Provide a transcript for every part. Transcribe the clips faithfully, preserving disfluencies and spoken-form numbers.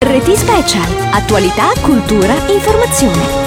Reti Special. Attualità, cultura, informazione.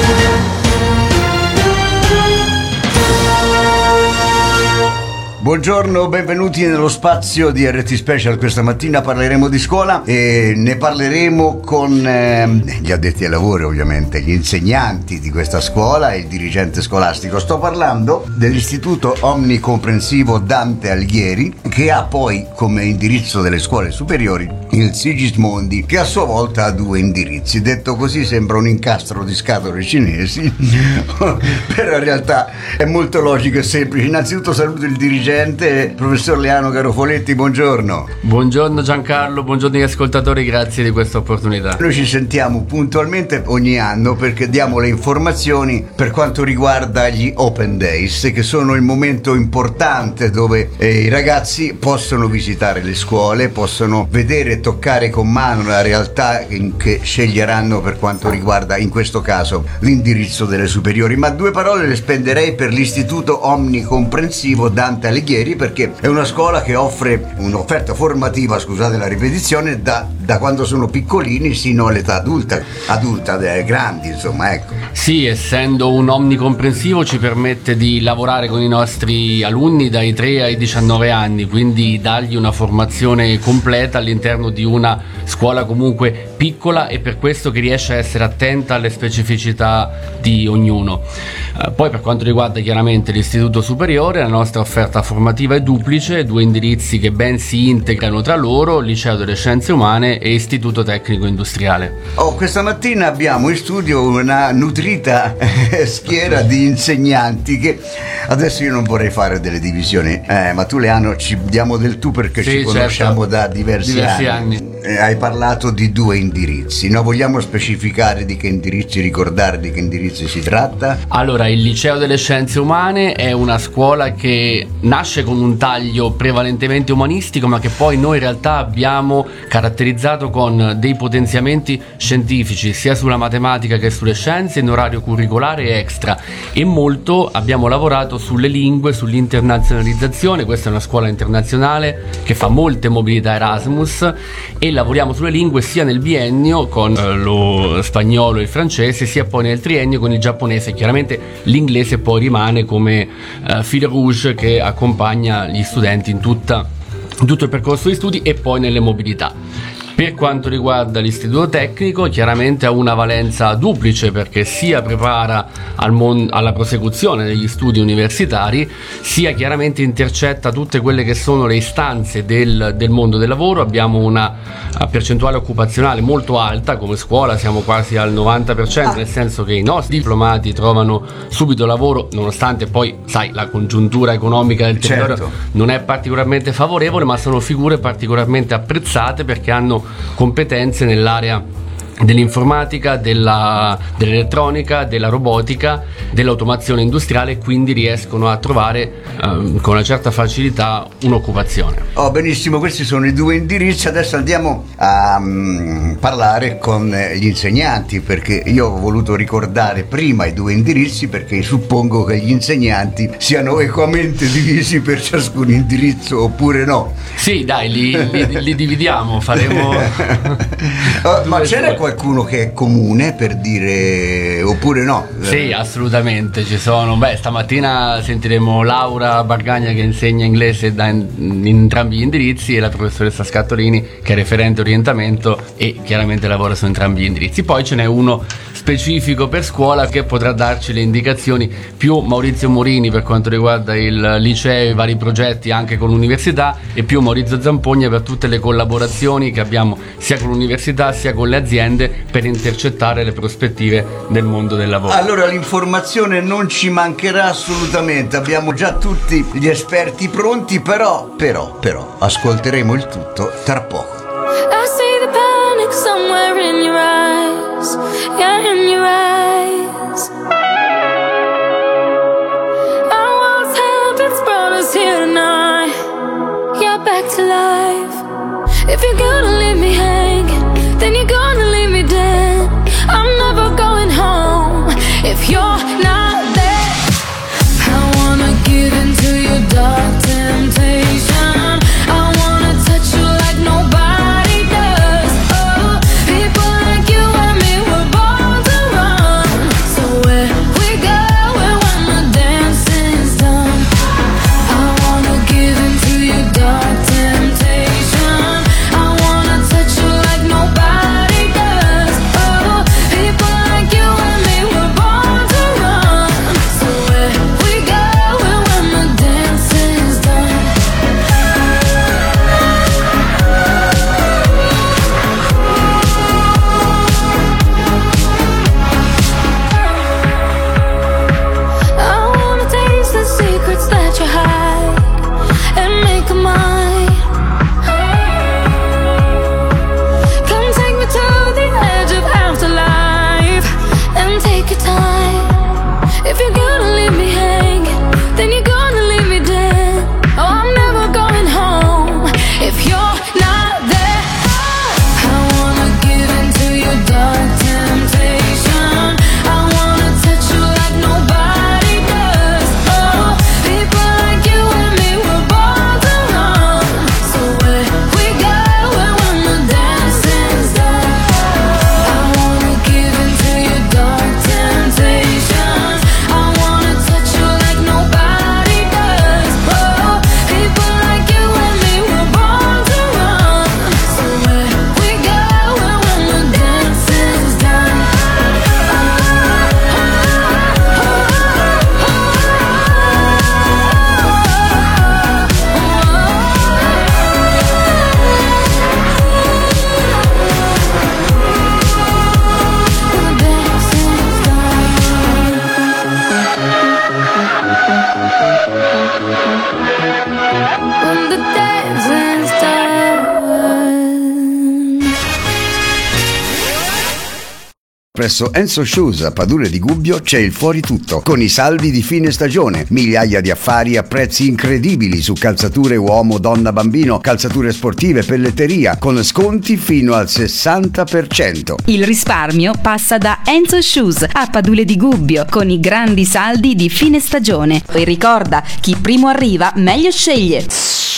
Buongiorno, benvenuti nello spazio di R T Special. Questa mattina parleremo di scuola e ne parleremo con eh, gli addetti ai lavori, ovviamente, gli insegnanti di questa scuola e il dirigente scolastico. Sto parlando dell'Istituto Omnicomprensivo Dante Alighieri, che ha poi come indirizzo delle scuole superiori il Sigismondi, che a sua volta ha due indirizzi. Detto così sembra un incastro di scatole cinesi, però in realtà è molto logico e semplice. Innanzitutto saluto il dirigente, professor Leano Garofoletti, buongiorno. Buongiorno Giancarlo, buongiorno agli ascoltatori, grazie di questa opportunità. Noi ci sentiamo puntualmente ogni anno perché diamo le informazioni per quanto riguarda gli Open Days, che sono il momento importante dove eh, i ragazzi possono visitare le scuole, possono vedere e toccare con mano la realtà in che sceglieranno per quanto riguarda, in questo caso, l'indirizzo delle superiori. Ma due parole le spenderei per l'Istituto Omnicomprensivo Dante Alighieri, perché è una scuola che offre un'offerta formativa, scusate la ripetizione, da, da quando sono piccolini sino all'età adulta, adulta, grandi, insomma, ecco. Sì, essendo un omnicomprensivo ci permette di lavorare con i nostri alunni dai tre ai diciannove anni, quindi dargli una formazione completa all'interno di una scuola comunque piccola e per questo che riesce a essere attenta alle specificità di ognuno. Eh, poi per quanto riguarda chiaramente l'istituto superiore, la nostra offerta formativa è duplice, due indirizzi che ben si integrano tra loro, Liceo delle Scienze Umane e Istituto Tecnico Industriale. Oh, questa mattina abbiamo in studio una nutrita schiera di insegnanti che adesso io non vorrei fare delle divisioni, eh, ma tu Leano ci diamo del tu perché sì, ci conosciamo certo, da diversi, diversi anni, anni. Eh, hai parlato di due indirizzi, no? Vogliamo specificare di che indirizzi, ricordare di che indirizzi si tratta? Allora, il Liceo delle Scienze Umane è una scuola che nasce con un taglio prevalentemente umanistico, ma che poi noi in realtà abbiamo caratterizzato con dei potenziamenti scientifici sia sulla matematica che sulle scienze in orario curricolare e extra, e molto abbiamo lavorato sulle lingue, sull'internazionalizzazione. Questa è una scuola internazionale che fa molte mobilità Erasmus e lavoriamo sulle lingue sia nel biennio con eh, lo spagnolo e il francese, sia poi nel triennio con il giapponese. Chiaramente l'inglese poi rimane come eh, fil rouge che accompagna gli studenti in tutta, in tutto il percorso di studi e poi nelle mobilità. Per quanto riguarda l'istituto tecnico, chiaramente ha una valenza duplice perché sia prepara al mon- alla prosecuzione degli studi universitari, sia chiaramente intercetta tutte quelle che sono le istanze del, del mondo del lavoro. Abbiamo una percentuale occupazionale molto alta come scuola, siamo quasi al novanta per cento, nel senso che i nostri diplomati trovano subito lavoro, nonostante poi, sai, la congiuntura economica del territorio certo. non è particolarmente favorevole, ma sono figure particolarmente apprezzate perché hanno competenze nell'area dell'informatica, della, dell'elettronica, della robotica, dell'automazione industriale, quindi riescono a trovare um, con una certa facilità un'occupazione. Oh, benissimo, questi sono i due indirizzi. Adesso andiamo a um, parlare con gli insegnanti, perché io ho voluto ricordare prima i due indirizzi perché suppongo che gli insegnanti siano equamente divisi per ciascun indirizzo, oppure no? Sì, dai, li, li, li dividiamo, faremo oh, ma ce n'è qualcuno che è comune, per dire, oppure no? Sì, assolutamente ci sono. Beh, stamattina sentiremo Laura Bargagna che insegna inglese da in, in entrambi gli indirizzi e la professoressa Scattolini che è referente orientamento e chiaramente lavora su entrambi gli indirizzi. Poi ce n'è uno specifico per scuola che potrà darci le indicazioni, più Maurizio Morini per quanto riguarda il liceo e i vari progetti anche con l'università, e più Maurizio Zampogna per tutte le collaborazioni che abbiamo sia con l'università sia con le aziende per intercettare le prospettive del mondo del lavoro. Allora l'informazione non ci mancherà assolutamente, abbiamo già tutti gli esperti pronti, però, però, però, ascolteremo il tutto tra poco. I see the panic somewhere in your eyes, yeah, in your eyes. Our walls habits brought us here tonight, yeah, back to life. If you're gonna leave me hanging, then you're gonna leave me dead. I'm never going home if you're not there. I wanna get into your dark temptation. I wanna touch you like nobody. Presso Enzo Shoes a Padule di Gubbio c'è il fuori tutto, con i saldi di fine stagione, migliaia di affari a prezzi incredibili su calzature uomo, donna, bambino, calzature sportive, pelletteria, con sconti fino al sessanta per cento. Il risparmio passa da Enzo Shoes a Padule di Gubbio, con i grandi saldi di fine stagione. E ricorda, chi primo arriva meglio sceglie.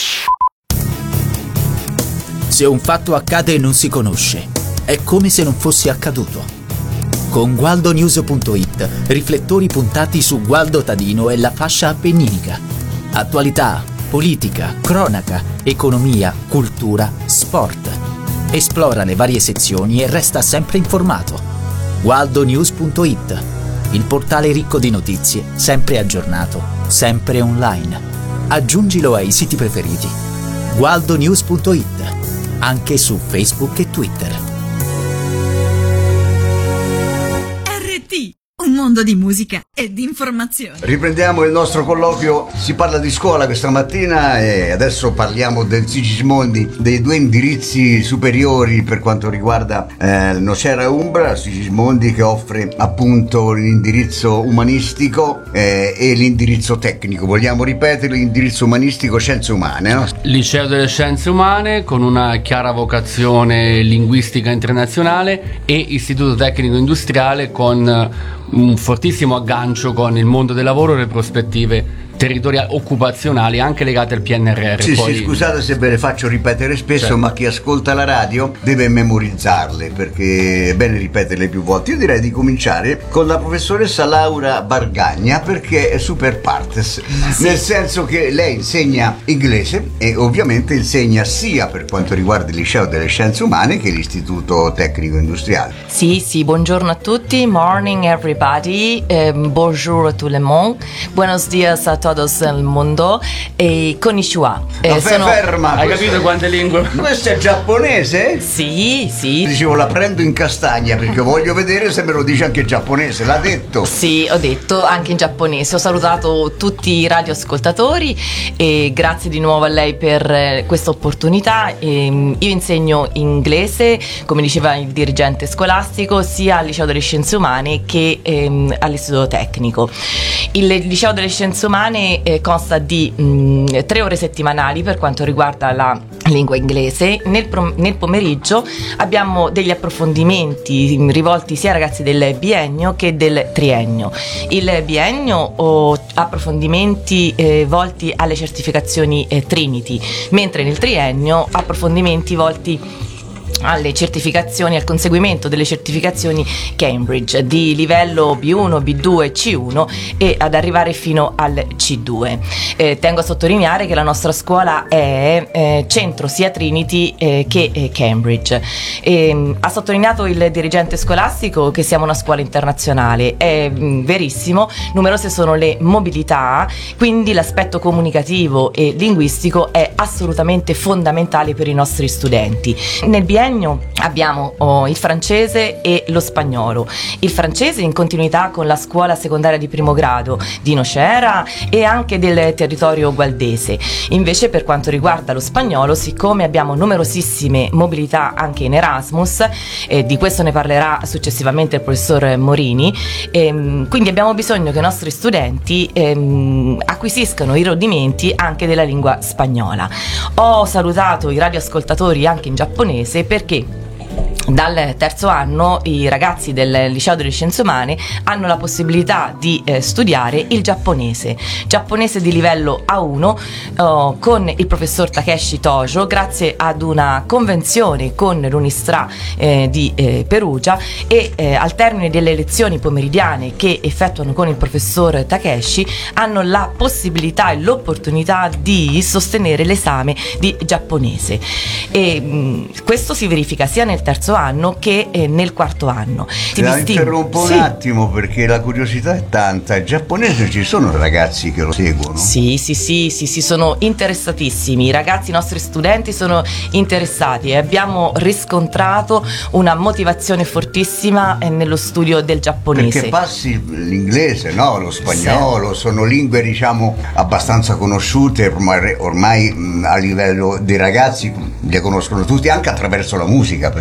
Se un fatto accade e non si conosce, è come se non fosse accaduto. Con gualdo news punto it, riflettori puntati su Gualdo Tadino e la fascia appenninica. Attualità, politica, cronaca, economia, cultura, sport. Esplora le varie sezioni e resta sempre informato. gualdo news punto it, il portale ricco di notizie, sempre aggiornato, sempre online. Aggiungilo ai siti preferiti. gualdo news punto it, anche su Facebook e Twitter. Un mondo di musica e di informazione. Riprendiamo il nostro colloquio, si parla di scuola questa mattina e adesso parliamo del Sigismondi, dei due indirizzi superiori per quanto riguarda eh, Nocera e Umbra. Sigismondi che offre appunto l'indirizzo umanistico eh, e l'indirizzo tecnico. Vogliamo ripetere l'indirizzo umanistico scienze umane, no? Liceo delle Scienze Umane con una chiara vocazione linguistica internazionale e Istituto Tecnico Industriale con un fortissimo aggancio con il mondo del lavoro e le prospettive territoriali occupazionali anche legate al P N R R. Sì, Poi... sì, scusate se ve le faccio ripetere spesso, certo. Ma chi ascolta la radio deve memorizzarle perché è bene ripeterle più volte. Io direi di cominciare con la professoressa Laura Bargagna perché è super partes, sì. Nel senso che lei insegna inglese e ovviamente insegna sia per quanto riguarda il Liceo delle Scienze Umane che l'Istituto Tecnico Industriale. Sì, sì, buongiorno a tutti, morning everybody, eh, bonjour à tout le monde, buenos dias a todos el mundo e konnichiwa. Eh, no, sono... ferma, hai capito è... quante lingue? Questo è giapponese? Sì, sì. Dicevo, la prendo in castagna perché voglio vedere se me lo dice anche in giapponese, l'ha detto? Sì, ho detto anche in giapponese, ho salutato tutti i radioascoltatori e grazie di nuovo a lei per questa opportunità. Io insegno inglese, come diceva il dirigente scolastico, sia al Liceo delle Scienze Umane che ehm, all'Istituto Tecnico. Il Liceo delle Scienze Umane eh, consta di mh, tre ore settimanali per quanto riguarda la lingua inglese. Nel, pro- nel pomeriggio abbiamo degli approfondimenti rivolti sia ai ragazzi del biennio che del triennio. Il biennio ho approfondimenti eh, volti alle certificazioni eh, Trinity, mentre nel triennio approfondimenti volti alle certificazioni, al conseguimento delle certificazioni Cambridge di livello B uno, B due, C uno e ad arrivare fino al C due. Eh, tengo a sottolineare che la nostra scuola è eh, centro sia Trinity eh, che eh, Cambridge. E, ha sottolineato il dirigente scolastico che siamo una scuola internazionale, è mh, verissimo, numerose sono le mobilità, quindi l'aspetto comunicativo e linguistico è assolutamente fondamentale per i nostri studenti. Nel biennio abbiamo oh, il francese e lo spagnolo. Il francese in continuità con la scuola secondaria di primo grado di Nocera e anche del territorio gualdese. Invece per quanto riguarda lo spagnolo, siccome abbiamo numerosissime mobilità anche in Erasmus, e di questo ne parlerà successivamente il professor Morini, ehm, quindi abbiamo bisogno che i nostri studenti ehm, acquisiscano i rudimenti anche della lingua spagnola. Ho salutato i radioascoltatori anche in giapponese perché dal terzo anno i ragazzi del Liceo delle Scienze Umane hanno la possibilità di eh, studiare il giapponese, giapponese di livello A uno oh, con il professor Takeshi Tojo, grazie ad una convenzione con l'Unistra eh, di eh, Perugia, e eh, al termine delle lezioni pomeridiane che effettuano con il professor Takeshi hanno la possibilità e l'opportunità di sostenere l'esame di giapponese e mh, questo si verifica sia nel terzo anno che eh, nel quarto anno. Ti la interrompo sì. un attimo perché la curiosità è tanta. Il giapponese, ci sono ragazzi che lo seguono? Sì, sì, sì, sì, sì, sono interessatissimi. I ragazzi, i nostri studenti sono interessati e abbiamo riscontrato una motivazione fortissima eh, nello studio del giapponese. Perché passi l'inglese, no? Lo spagnolo, sì. Sono lingue diciamo abbastanza conosciute ormai, ormai mh, a livello dei ragazzi le conoscono tutti anche attraverso la musica, perché parecchi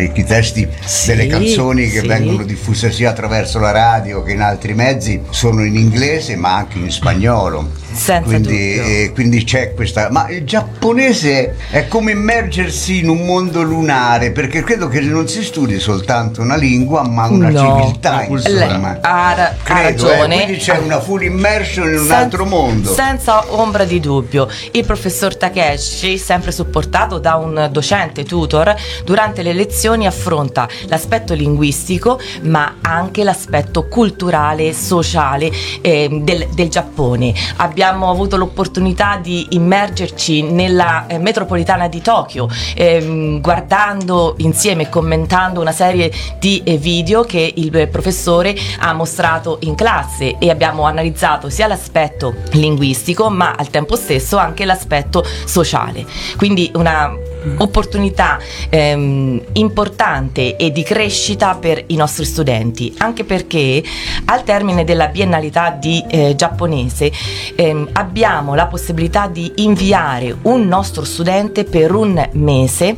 i testi Sì, delle canzoni che sì. vengono diffuse sia attraverso la radio che in altri mezzi sono in inglese ma anche in spagnolo. Senza quindi, dubbio. eh, quindi c'è questa. Ma il giapponese è come immergersi in un mondo lunare, perché credo che non si studi soltanto una lingua, ma una No. civiltà, insomma. Lei ha, ra- ha Credo, eh, ragione. quindi c'è una full immersion in un Sen- altro mondo. Senza ombra di dubbio. Il professor Takeshi, sempre supportato da un docente tutor, durante le lezioni affronta l'aspetto linguistico, ma anche l'aspetto culturale e sociale eh, del, del Giappone. Abbiamo avuto l'opportunità di immergerci nella eh, metropolitana di Tokyo, ehm, guardando insieme e commentando una serie di eh, video che il eh, professore ha mostrato in classe, e abbiamo analizzato sia l'aspetto linguistico ma al tempo stesso anche l'aspetto sociale. Quindi una opportunità ehm, importante e di crescita per i nostri studenti, anche perché al termine della biennalità di eh, giapponese ehm, abbiamo la possibilità di inviare un nostro studente per un mese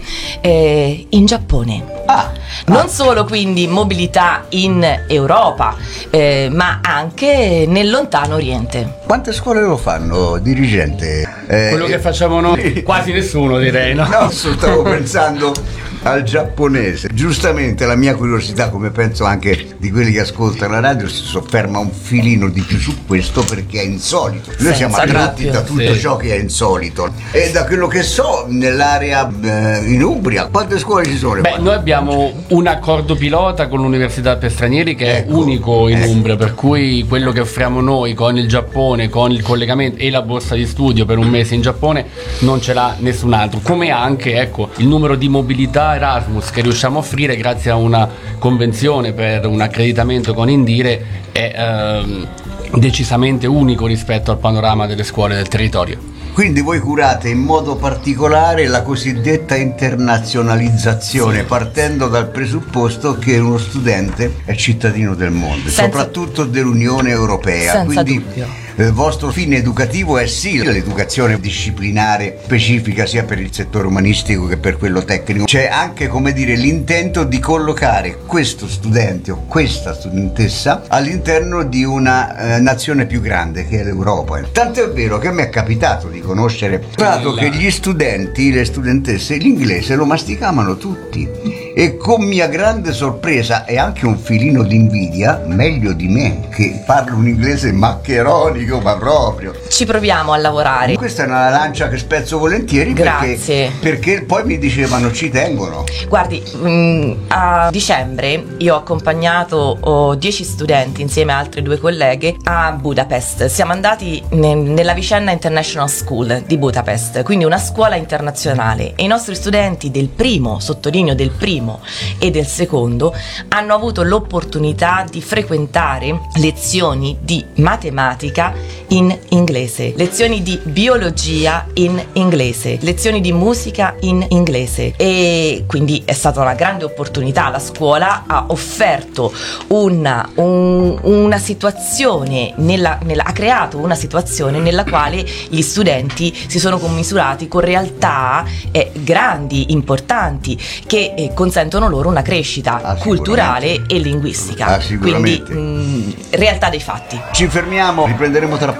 eh, in Giappone. Ah, Non solo quindi mobilità in Europa, eh, ma anche nel lontano Oriente. quante scuole lo fanno, dirigente? Eh, Quello che facciamo noi, quasi nessuno direi, no? No, stavo pensando al giapponese. Giustamente la mia curiosità, come penso anche di quelli che ascoltano la radio, si sofferma un filino di più su questo perché è insolito. Noi Senza siamo attratti dubbio. da tutto Sì. ciò che è insolito. E da quello che so, nell'area eh, in Umbria, quante scuole ci sono? Beh, noi abbiamo un accordo pilota con l'Università per Stranieri che Ecco, è unico in ecco. Umbria, per cui quello che offriamo noi con il Giappone, con il collegamento e la borsa di studio per un mese in Giappone non ce l'ha nessun altro, come anche ecco il numero di mobilità Erasmus che riusciamo a offrire grazie a una convenzione per un accreditamento con Indire è ehm, decisamente unico rispetto al panorama delle scuole del territorio. Quindi voi curate in modo particolare la cosiddetta internazionalizzazione, Sì. partendo dal presupposto che uno studente è cittadino del mondo, Senza- soprattutto dell'Unione Europea. Senza Quindi dubbio. il vostro fine educativo è sì l'educazione disciplinare specifica sia per il settore umanistico che per quello tecnico. C'è anche, come dire, l'intento di collocare questo studente o questa studentessa all'interno di una eh, nazione più grande che è l'Europa. Tanto è vero che mi è capitato di conoscere dato che gli studenti, le studentesse, l'inglese lo masticavano tutti, e con mia grande sorpresa e anche un filino di invidia, meglio di me, che parlo un inglese maccheronico, ma proprio. Ci proviamo a lavorare. Questa è una lancia che spezzo volentieri perché, Grazie. perché poi mi dicevano ci tengono. Guardi, mh, a dicembre io ho accompagnato oh, dieci studenti insieme a altre due colleghe a Budapest. Siamo andati ne- nella Vicenna International School di Budapest, quindi una scuola internazionale, e i nostri studenti del primo, sottolineo del primo e del secondo, hanno avuto l'opportunità di frequentare lezioni di matematica in inglese, lezioni di biologia in inglese, lezioni di musica in inglese, e quindi è stata una grande opportunità. La scuola ha offerto una, un- una situazione, nella, nella- ha creato una situazione nella quale gli studenti si sono commisurati con realtà eh, grandi, importanti, che eh, consentono loro una crescita Ah, culturale e linguistica. Ah, sicuramente. Quindi mh, realtà dei fatti. Ci fermiamo, riprenderemo tra poco.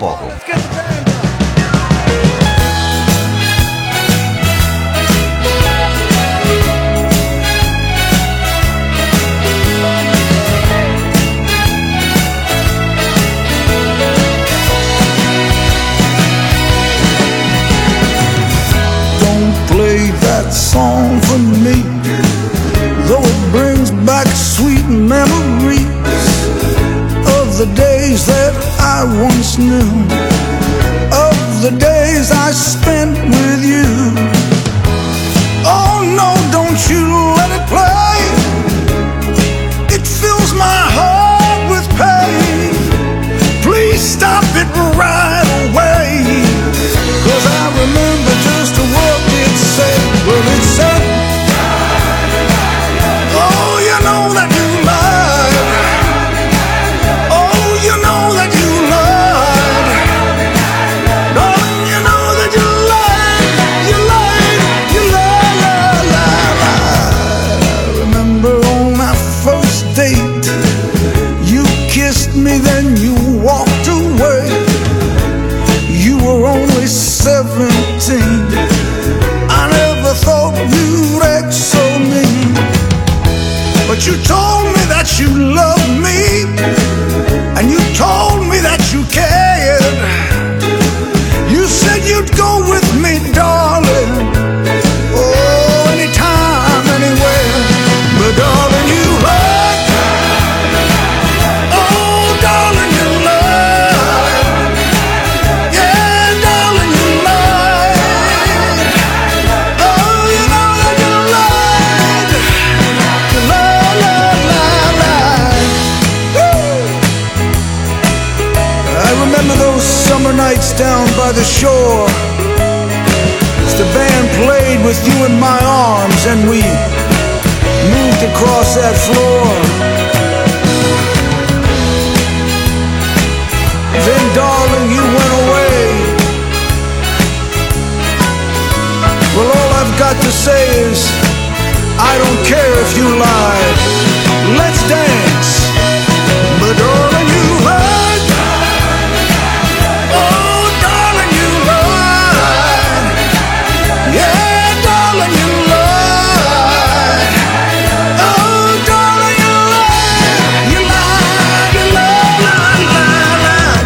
Don't play that song for me, though it brings back sweet memories of the days that I once knew, of the days I spent with you. Oh no, don't you let it play, it fills my heart with pain. Please stop it right away, 'cause I remember just what it said. Well, it said, oh, you know that you lied. Oh, you know that you lied. Darling, you know that you lied But you told me that you loved me, and you told me that you cared. You said you'd go with me, darling, oh, anytime, anywhere. But darling, you lied. Oh, darling, you lied. Yeah, darling, you lied. Oh, you know that you lied. You lied, lied, lied, lied. Woo! I remember those summer nights down by the shore, as the band played with you in my arms and we moved across that floor. Then darling, you went away. Well, all I've got to say is I don't care if you lied. Let's dance. But darling, you lied. Oh, darling, you lied. Yeah, darling, you lied. Oh, darling, you lied. You lied, you lied, lied, lied,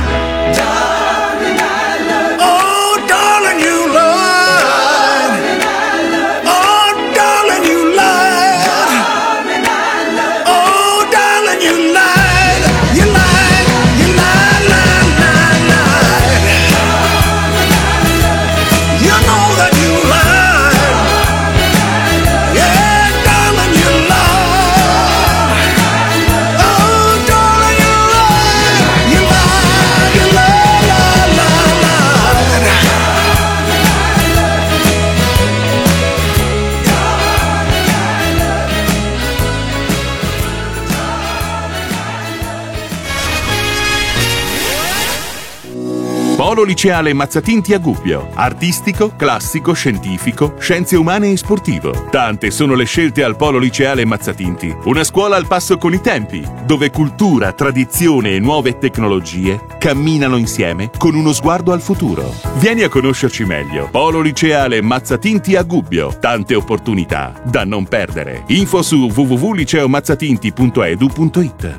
lied. Oh, darling, you lied. Oh, darling, you lied. Oh, darling, you lied. You lied, you lied, lied, lied, lied. You know that you lied. Yeah, darling, you lied. Oh, darling, you lied. You lied, you lied, lied, lied, lied. Polo Liceale Mazzatinti a Gubbio. Artistico, classico, scientifico, scienze umane e sportivo. Tante sono le scelte al Polo Liceale Mazzatinti. Una scuola al passo con i tempi, dove cultura, tradizione e nuove tecnologie camminano insieme con uno sguardo al futuro. Vieni a conoscerci meglio. Polo Liceale Mazzatinti a Gubbio. Tante opportunità da non perdere. Info su w w w punto liceo mazzatinti punto e d u punto i t.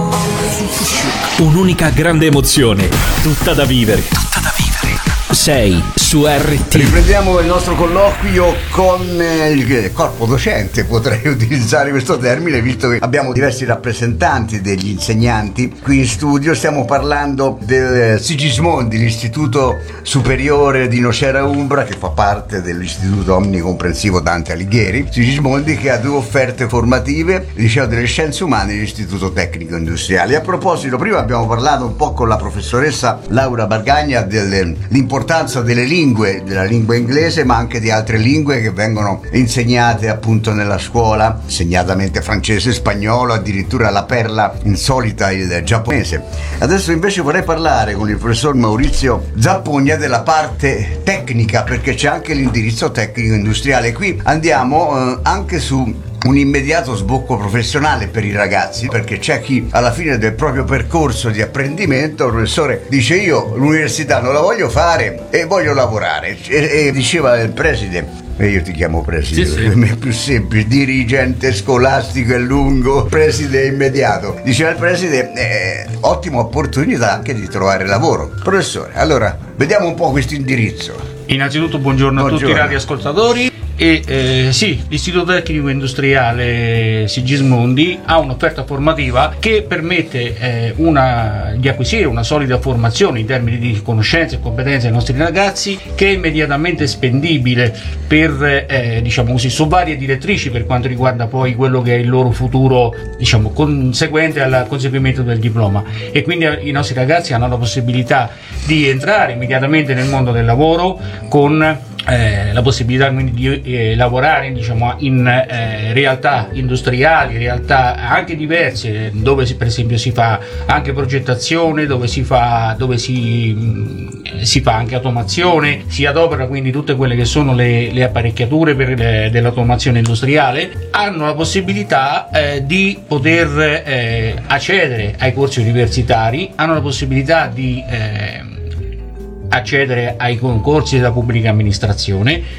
Un'unica grande emozione, tutta da vivere. Tutta da vivere. sei su R T. Riprendiamo il nostro colloquio con eh, il corpo docente, potrei utilizzare questo termine, visto che abbiamo diversi rappresentanti degli insegnanti qui in studio. Stiamo parlando del Sigismondi, l'Istituto Superiore di Nocera Umbra, che fa parte dell'Istituto Omnicomprensivo Dante Alighieri. Sigismondi che ha due offerte formative, il Liceo delle Scienze Umane e l'Istituto Tecnico Industriale. A proposito, prima abbiamo parlato un po' con la professoressa Laura Bargagna dell'importanza delle lingue, della lingua inglese, ma anche di altre lingue che vengono insegnate appunto nella scuola, segnatamente francese, spagnolo, addirittura la perla insolita il giapponese. Adesso invece vorrei parlare con il professor Maurizio Zappugna della parte tecnica, perché c'è anche l'indirizzo tecnico industriale. Qui andiamo eh, anche su un immediato sbocco professionale per i ragazzi, perché c'è chi alla fine del proprio percorso di apprendimento, il professore dice: io l'università non la voglio fare e voglio lavorare, e, e diceva il preside, e io ti chiamo preside, sì, sì, per me è più semplice, dirigente scolastico è lungo, preside è immediato. Diceva il preside: eh, ottima opportunità anche di trovare lavoro. Professore, allora vediamo un po' questo indirizzo. Innanzitutto buongiorno, buongiorno a tutti i radioascoltatori. E eh, sì, l'Istituto Tecnico Industriale Sigismondi ha un'offerta formativa che permette eh, una, di acquisire una solida formazione in termini di conoscenze e competenze ai nostri ragazzi, che è immediatamente spendibile per eh, diciamo così, su varie direttrici per quanto riguarda poi quello che è il loro futuro, diciamo, conseguente al conseguimento del diploma. E quindi i nostri ragazzi hanno la possibilità di entrare immediatamente nel mondo del lavoro con Eh, la possibilità quindi di eh, lavorare, diciamo, in eh, realtà industriali, realtà anche diverse, dove si, per esempio si fa anche progettazione, dove si fa, dove si, mh, si fa anche automazione, si adopera quindi tutte quelle che sono le, le apparecchiature per le, dell'automazione industriale. Hanno la possibilità eh, di poter eh, accedere ai corsi universitari, hanno la possibilità di eh, accedere ai concorsi della pubblica amministrazione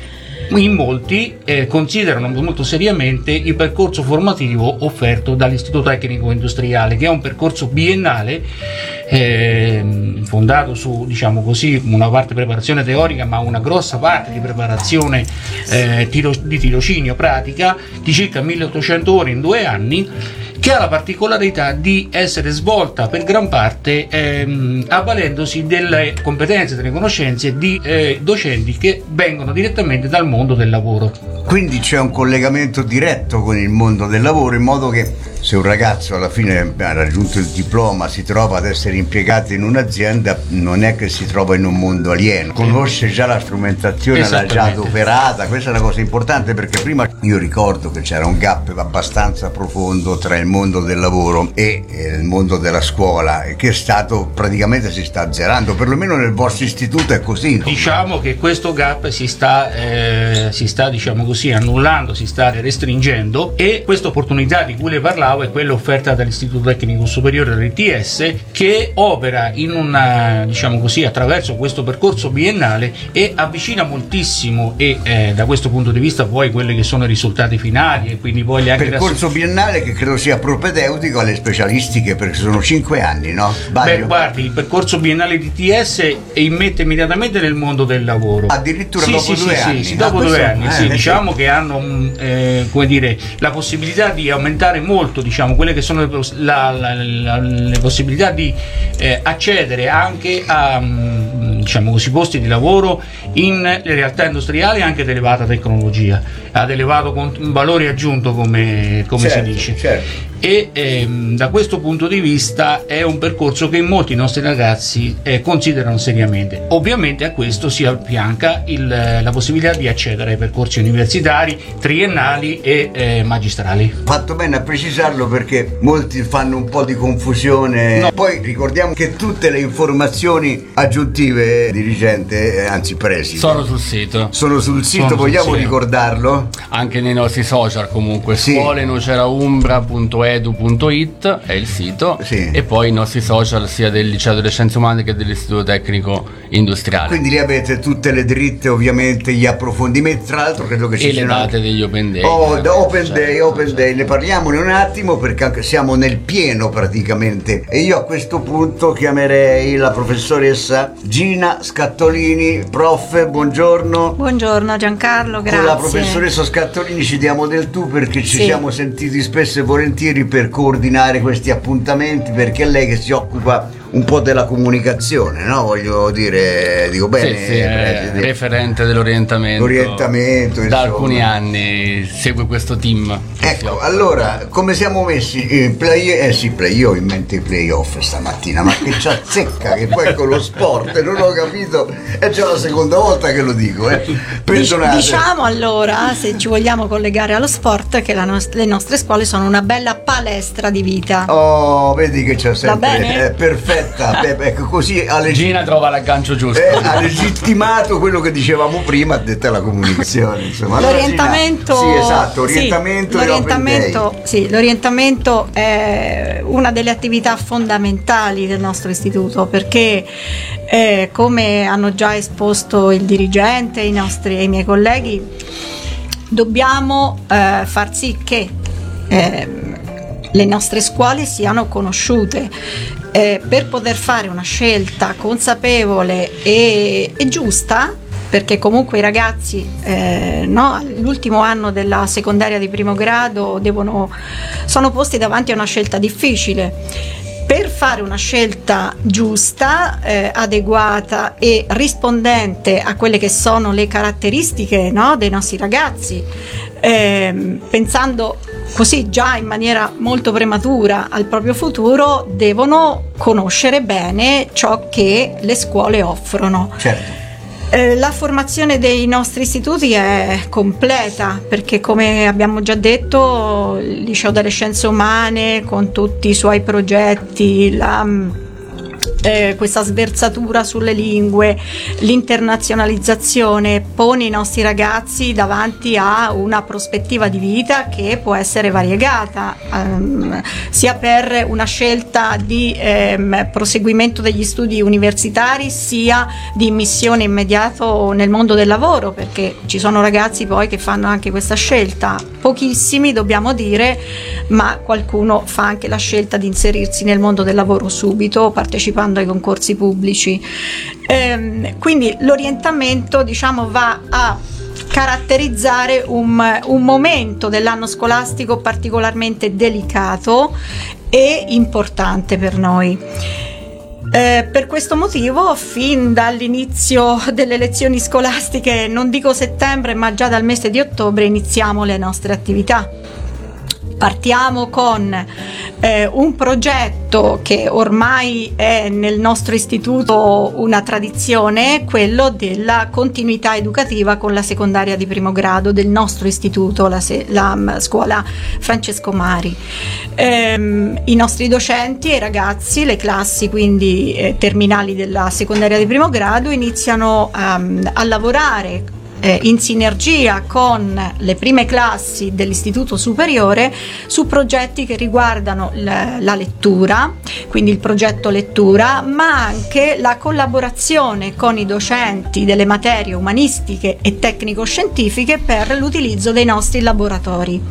in molti eh, considerano molto seriamente il percorso formativo offerto dall'Istituto Tecnico Industriale, che è un percorso biennale eh, fondato su, diciamo così, una parte preparazione teorica, ma una grossa parte di preparazione eh, tiro, di tirocinio pratica di circa milleottocento ore in due anni, che ha la particolarità di essere svolta per gran parte ehm, avvalendosi delle competenze, delle conoscenze di eh, docenti che vengono direttamente dal mondo del lavoro. Quindi c'è un collegamento diretto con il mondo del lavoro, in modo che se un ragazzo alla fine ha raggiunto il diploma, si trova ad essere impiegato in un'azienda, non è che si trova in un mondo alieno, conosce già la strumentazione, l'ha già adoperata. Questa è una cosa importante, perché prima io ricordo che c'era un gap abbastanza profondo tra il mondo del lavoro e il mondo della scuola, che è stato praticamente si sta azzerando, perlomeno nel vostro istituto è così, no? Diciamo che questo gap si sta eh, si sta diciamo così annullando, si sta restringendo, e questa opportunità di cui le parlavo è quella offerta dall'Istituto Tecnico Superiore dell'I T S, che opera in una, diciamo così, attraverso questo percorso biennale e avvicina moltissimo, e eh, da questo punto di vista poi quelli che sono i risultati finali, e quindi poi anche percorso rass- biennale che credo sia propedeutico alle specialistiche, perché sono cinque anni, no? Sbaglio? Beh, guardi, il percorso biennale di T S immette immediatamente nel mondo del lavoro. Addirittura sì, dopo sì, due sì, anni. Sì, dopo ah, due questo, anni, eh, sì, eh, diciamo che hanno eh, come dire, la possibilità di aumentare molto, diciamo, quelle che sono le, la, la, la, le possibilità di eh, accedere anche a diciamo così, posti di lavoro in realtà industriali anche ad elevata tecnologia, ad elevato valore aggiunto, come, come certo, si dice. Certo. E ehm, da questo punto di vista è un percorso che molti nostri ragazzi eh, considerano seriamente. Ovviamente a questo si affianca il, la possibilità di accedere ai percorsi universitari, triennali e eh, magistrali. Fatto bene a precisarlo, perché molti fanno un po' di confusione. No. Poi ricordiamo che tutte le informazioni aggiuntive, dirigente, anzi preside, sono sul sito. Sono sul sito, sono vogliamo sul sito. Ricordarlo? Anche nei nostri social, comunque, sì. scuole nocera umbra punto edu punto it è il sito, sì. E poi i nostri social sia del Liceo delle Scienze Umane che dell'Istituto Tecnico Industriale. Quindi lì avete tutte le dritte, ovviamente, gli approfondimenti, tra l'altro credo che ci e siano le date anche degli Open Day. Oh, da Open certo, Day, Open certo. Day, ne parliamo in un attimo, perché anche siamo nel pieno praticamente, e io a questo punto chiamerei la professoressa Gina Scattolini. Prof, buongiorno. Buongiorno Giancarlo, grazie. Con la professoressa Scattolini ci diamo del tu, perché ci sì. siamo sentiti spesso e volentieri per coordinare questi appuntamenti, perché è lei che si occupa un po' della comunicazione, no? Voglio dire, dico bene, sì, sì, è referente dell'orientamento. L'orientamento, da insomma. alcuni anni segue questo team. Ecco, allora, come siamo messi? Eh, play, eh sì, play, io ho in mente i playoff stamattina, ma che c'ha zecca, che poi con lo sport non ho capito, è già la seconda volta che lo dico, eh. Perdonate. Diciamo allora, se ci vogliamo collegare allo sport, che la no- le nostre scuole sono una bella palestra di vita. Oh, vedi che c'è sempre, Va bene? È perfetta. Beh, ecco, così ha legit- Gina trova l'aggancio giusto. eh, ha legittimato quello che dicevamo prima, detta la comunicazione, insomma. Allora, l'orientamento, Gina, sì, esatto, orientamento, sì, l'orientamento, sì, l'orientamento è una delle attività fondamentali del nostro istituto, perché eh, come hanno già esposto il dirigente, i nostri e i miei colleghi, dobbiamo eh, far sì che eh, le nostre scuole siano conosciute. Eh, per poter fare una scelta consapevole e, e giusta, perché comunque i ragazzi eh, no, all'ultimo anno della secondaria di primo grado devono, sono posti davanti a una scelta difficile. Per fare una scelta giusta, eh, adeguata e rispondente a quelle che sono le caratteristiche, no, dei nostri ragazzi, eh, pensando così già in maniera molto prematura al proprio futuro, devono conoscere bene ciò che le scuole offrono. Certo. Eh, la formazione dei nostri istituti è completa, perché come abbiamo già detto il Liceo delle Scienze Umane con tutti i suoi progetti, la eh, questa sversatura sulle lingue, l'internazionalizzazione pone i nostri ragazzi davanti a una prospettiva di vita che può essere variegata, ehm, sia per una scelta di ehm, proseguimento degli studi universitari, sia di immissione immediato nel mondo del lavoro, perché ci sono ragazzi poi che fanno anche questa scelta, pochissimi dobbiamo dire, ma qualcuno fa anche la scelta di inserirsi nel mondo del lavoro subito partecipando ai concorsi pubblici. Ehm, quindi l'orientamento, diciamo, va a caratterizzare un, un momento dell'anno scolastico particolarmente delicato e importante per noi. Eh, per questo motivo, fin dall'inizio delle lezioni scolastiche, non dico settembre, ma già dal mese di ottobre, iniziamo le nostre attività. Partiamo con eh, un progetto che ormai è nel nostro istituto una tradizione, quello della continuità educativa con la secondaria di primo grado del nostro istituto, la, se- la um, scuola Francesco Mari. Ehm, I nostri docenti e i ragazzi, le classi quindi eh, terminali della secondaria di primo grado, iniziano um, a lavorare Eh, in sinergia con le prime classi dell'istituto superiore su progetti che riguardano l- la lettura, quindi il progetto lettura, ma anche la collaborazione con i docenti delle materie umanistiche e tecnico-scientifiche per l'utilizzo dei nostri laboratori.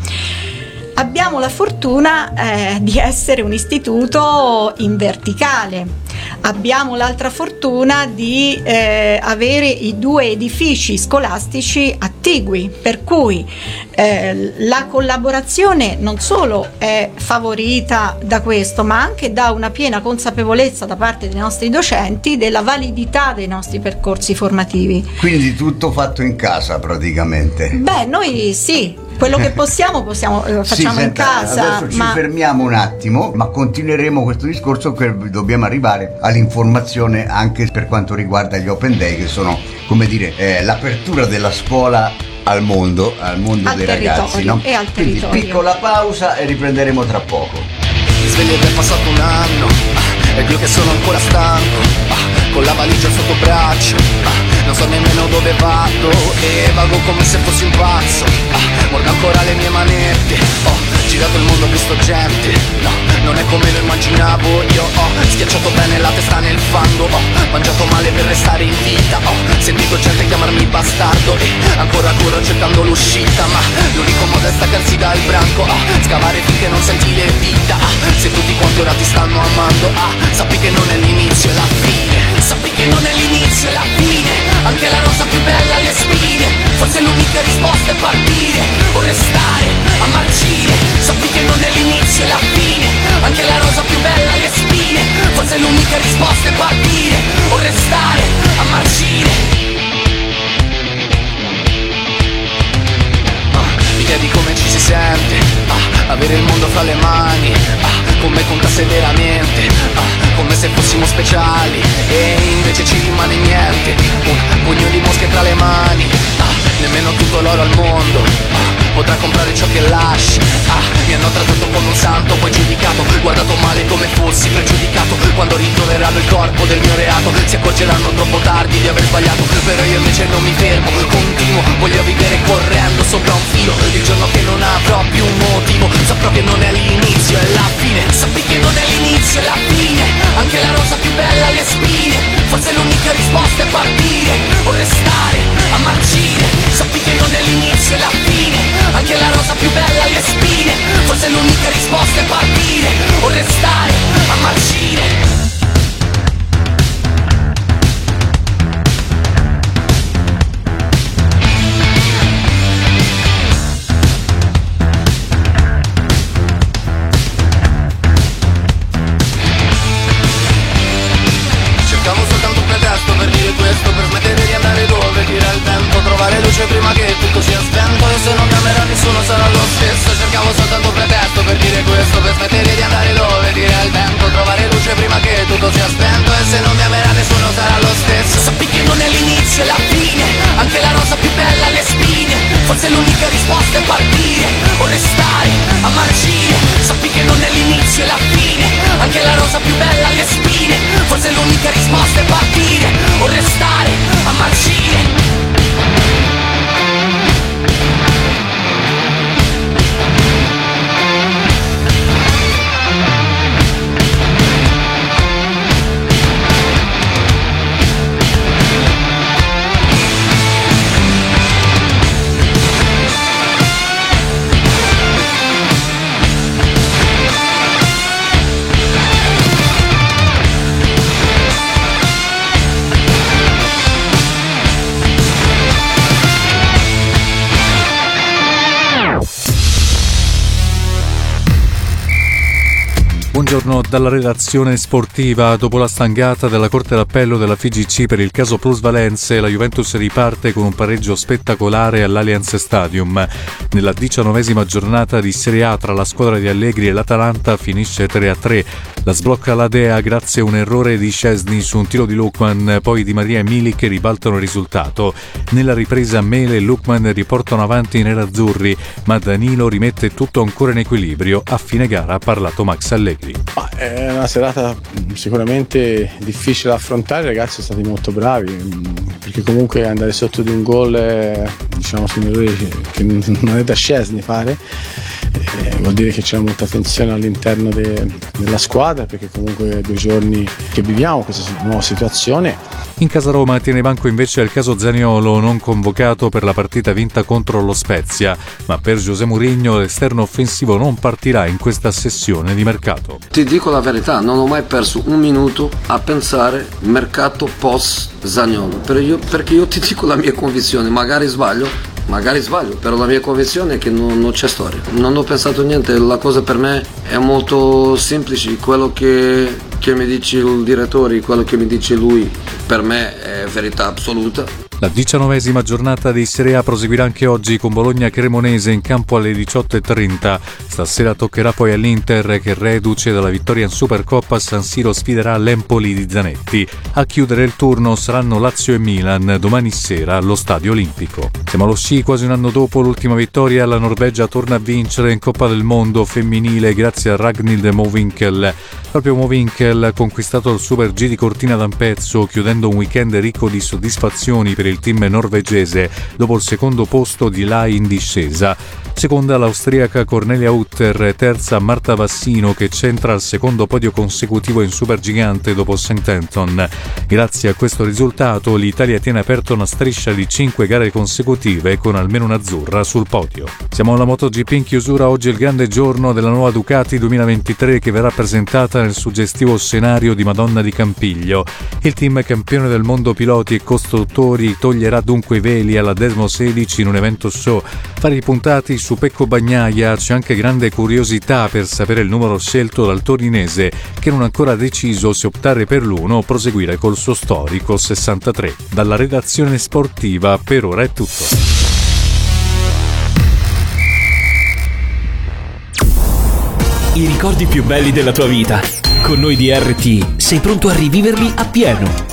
Abbiamo la fortuna eh, di essere un istituto in verticale. Abbiamo l'altra fortuna di eh, avere i due edifici scolastici attigui, per cui eh, la collaborazione non solo è favorita da questo, ma anche da una piena consapevolezza da parte dei nostri docenti della validità dei nostri percorsi formativi. Quindi tutto fatto in casa praticamente. Beh, noi sì. Quello che possiamo, possiamo eh, facciamo sì, senta, in casa. Adesso ci ma... fermiamo un attimo, ma continueremo questo discorso perché dobbiamo arrivare all'informazione anche per quanto riguarda gli Open Day, che sono, come dire, eh, l'apertura della scuola al mondo, al mondo al dei ragazzi, no? E al Quindi territorio. piccola pausa e riprenderemo tra poco. Svegli ed è passato un anno ah, ed io che sono ancora stanco ah, con la valigia sotto braccio ah, non so nemmeno dove vado e vago come se fossi un pazzo ah, mordo ancora le mie manette. Ho girato il mondo, ho visto gente, no, non è come lo immaginavo. Io ho schiacciato bene la testa nel fango, ho mangiato male per restare in vita, ho sentito gente chiamarmi bastardo e ancora corro cercando l'uscita, ma l'unico modo è staccarsi dal branco, ah, scavare finché non senti le dita, ah, se tutti quanti ora ti stanno amando, ah, sappi che non è l'inizio e la fine, sappi che non è l'inizio e la fine, anche la rosa più bella ha le spine, forse l'unica risposta è partire o restare a marcire, sappi che non è l'inizio e la fine, anche la rosa più bella ha le spine, forse l'unica risposta è partire o restare a marcire. Ah, mi chiedi come ci si sente, ah, avere il mondo fra le mani, ah, come contasse veramente, ah, come se fossimo speciali e invece ci rimane niente, un pugno di mosche tra le mani, ah, nemmeno tutto l'oro al mondo ah, potrà comprare ciò che lasci, ah, mi hanno trattato come un santo, poi giudicato, guardato male come fossi pregiudicato, quando ritroveranno il corpo del mio reato si accorgeranno troppo tardi di aver sbagliato, però io invece non mi fermo, continuo, voglio vivere correndo sopra un filo, il giorno che non avrò più un motivo, saprò che non è l'inizio e la fine, sappi che non è l'inizio e la fine, anche la rosa più bella ha le spine, forse l'unica risposta è partire o restare a marcire, sappi che non è l'inizio e la fine, anche la rosa più bella ha le spine, forse l'unica risposta è partire o restare a marcire. Questo per smettere di andare dove tira il vento, trovare luce prima che tutto sia spento, e se non mi amerà nessuno sarà lo stesso, cercavo soltanto pretesto per dire questo, per smettere di andare dove tira il vento, trovare luce prima che tutto sia spento, e se non mi amerà nessuno sarà lo stesso, sappi che non è l'inizio e la fine, anche la rosa più bella ha le spine, forse l'unica risposta è partire o restare a marcire, sappi che non è l'inizio e la fine, anche la rosa più bella ha le spine, forse l'unica Buongiorno dalla redazione sportiva. Dopo la stangata della Corte d'Appello della F I G C per il caso plusvalenze, la Juventus riparte con un pareggio spettacolare all'Allianz Stadium. Nella diciannovesima giornata di Serie A tra la squadra di Allegri e l'Atalanta finisce tre a tre. La sblocca la Dea grazie a un errore di Szczesny su un tiro di Lookman, poi Di Maria e Milik ribaltano il risultato. Nella ripresa Mele e Lookman riportano avanti i nerazzurri, ma Danilo rimette tutto ancora in equilibrio. A fine gara ha parlato Max Allegri. È una serata sicuramente difficile da affrontare, i ragazzi sono stati molto bravi, perché comunque andare sotto di un gol, eh, diciamo, su un errore che non è da Szczesny fare, eh, vuol dire che c'è molta tensione all'interno de, della squadra, perché comunque due giorni che viviamo questa nuova situazione. In casa Roma tiene banco invece il caso Zaniolo, non convocato per la partita vinta contro lo Spezia, ma per José Mourinho l'esterno offensivo non partirà in questa sessione di mercato. Ti dico la verità, non ho mai perso un minuto a pensare mercato post Zaniolo, per io, perché io ti dico la mia convinzione, magari sbaglio, magari sbaglio, però la mia convinzione è che non, non c'è storia. Non ho pensato niente, la cosa per me è molto semplice, quello che, che mi dice il direttore, quello che mi dice lui, per me è verità assoluta. La diciannovesima giornata di Serie A proseguirà anche oggi con Bologna-Cremonese in campo alle diciotto e trenta. Stasera toccherà poi all'Inter che, reduce dalla vittoria in Supercoppa a San Siro, sfiderà l'Empoli di Zanetti. A chiudere il turno saranno Lazio e Milan domani sera allo Stadio Olimpico. Siamo allo sci, quasi un anno dopo l'ultima vittoria la Norvegia torna a vincere in Coppa del Mondo femminile grazie a Ragnhild Mowinckel. Proprio Mowinckel ha conquistato il Super G di Cortina d'Ampezzo, chiudendo un weekend ricco di soddisfazioni per il team norvegese dopo il secondo posto di Lai in discesa. Seconda l'austriaca Cornelia Hutter, terza Marta Vassino che centra il secondo podio consecutivo in Supergigante dopo Southampton. Grazie a questo risultato l'Italia tiene aperto una striscia di cinque gare consecutive con almeno un'azzurra sul podio. Siamo alla MotoGP in chiusura, oggi è il grande giorno della nuova Ducati duemilaventitré che verrà presentata nel suggestivo scenario di Madonna di Campiglio. Il team campione del mondo piloti e costruttori toglierà dunque i veli alla Desmo sedici in un evento show. Fare i puntati su Pecco Bagnaia, c'è anche grande curiosità per sapere il numero scelto dal torinese che non ha ancora deciso se optare per l'uno o proseguire col suo storico sessantatré. Dalla redazione sportiva per ora è tutto. I ricordi più belli della tua vita. Con noi di R T sei pronto a riviverli appieno.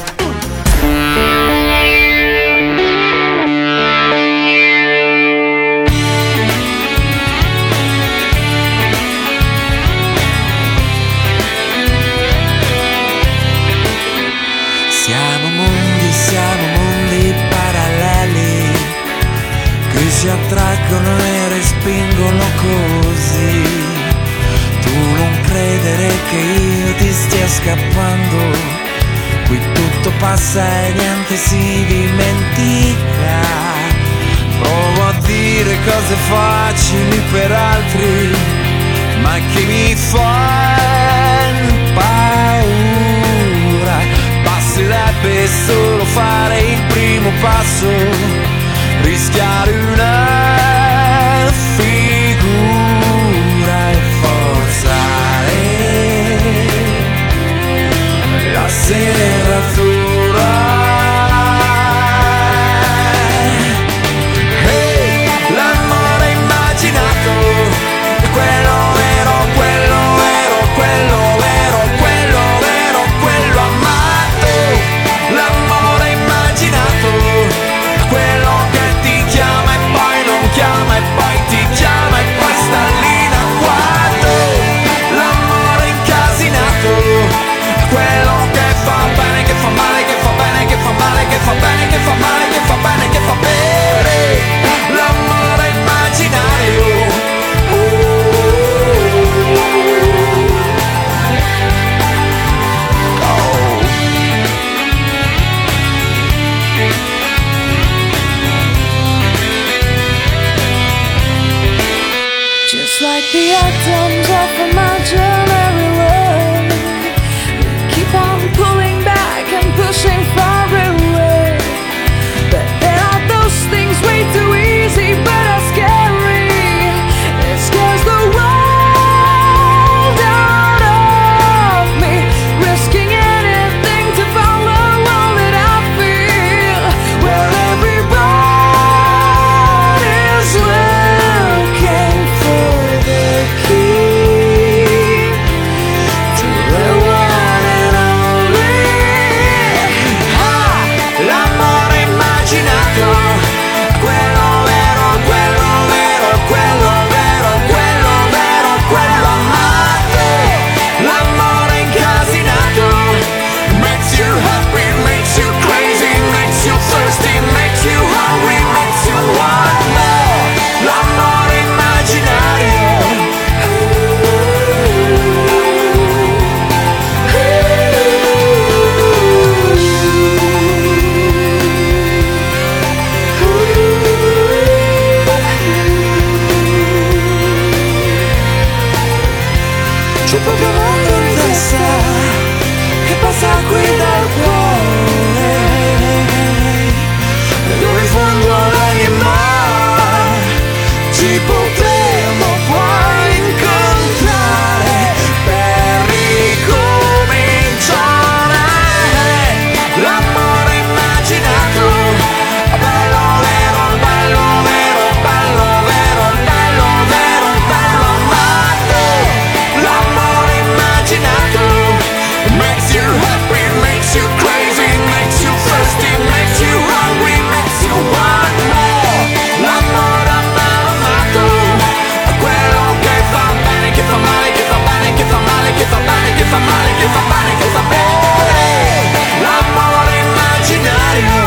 Siamo mondi, siamo mondi paralleli che si attraggono e respingono così. Tu non credere che io ti stia scappando, qui tutto passa e niente si dimentica. Provo a dire cose facili per altri, ma che mi fanno paura. Basterebbe solo fare il primo passo, rischiare una figura e forzare la serratura. Hey, l'amore immaginato, quello vero, quello vero c'ho proprio mondo in testa che passa qui dal cuore, dove in fondo all'anima ci potremo poi incontrare per ricominciare. L'amore immaginato, bello vero, bello vero, bello vero, bello vero, bello matto. L'amore immaginato makes you happy, makes you crazy, makes you thirsty, makes you hungry, makes you want more. L'amore amato, quello che fa bene, che fa male, che fa bene, che fa male, che fa bene, che fa male, che fa male, che fa bene. L'amore immaginario.